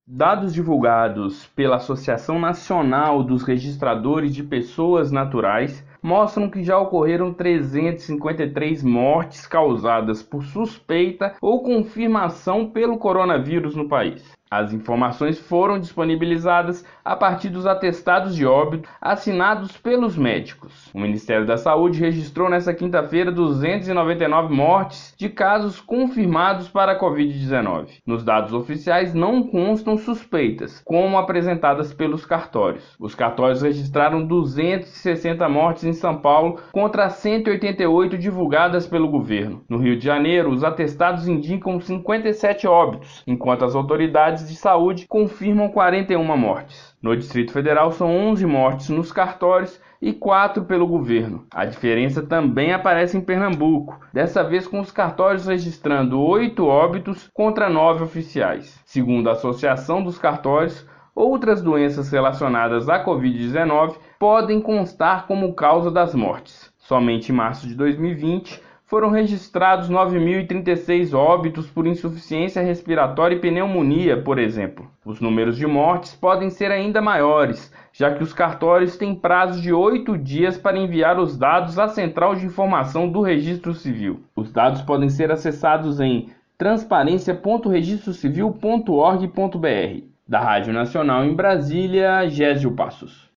Dados divulgados pela Associação Nacional dos Registradores de Pessoas Naturais mostram que já ocorreram 353 mortes causadas por suspeita ou confirmação pelo coronavírus no país. As informações foram disponibilizadas a partir dos atestados de óbito assinados pelos médicos. O Ministério da Saúde registrou nesta quinta-feira 299 mortes de casos confirmados para a Covid-19. Nos dados oficiais não constam suspeitas, como apresentadas pelos cartórios. Os cartórios registraram 260 mortes em São Paulo contra 188 divulgadas pelo governo. No Rio de Janeiro, os atestados indicam 57 óbitos, enquanto as autoridades de saúde confirmam 41 mortes. No Distrito Federal, são 11 mortes nos cartórios e 4 pelo governo. A diferença também aparece em Pernambuco, dessa vez com os cartórios registrando 8 óbitos contra 9 oficiais. Segundo a Associação dos Cartórios, outras doenças relacionadas à Covid-19 podem constar como causa das mortes. Somente em março de 2020, foram registrados 9.036 óbitos por insuficiência respiratória e pneumonia, por exemplo. Os números de mortes podem ser ainda maiores, já que os cartórios têm prazo de 8 dias para enviar os dados à Central de Informação do Registro Civil. Os dados podem ser acessados em transparência.registrocivil.org.br. Da Rádio Nacional em Brasília, Gésio Passos.